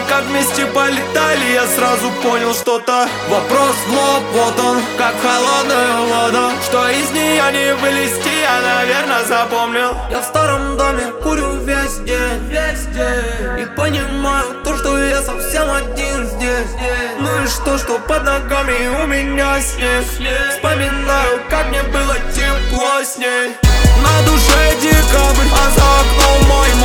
как вместе полетали, я сразу понял что-то. Вопрос в лоб, вот он, как холодная вода. Что из нее не вылезти, я, наверное, запомнил. Я в старом доме курю весь день, и понимаю то, что я совсем один здесь. Ну и что под ногами у меня снег. Вспоминаю, как мне было тепло с ней. На душе декабрь, а за окном мой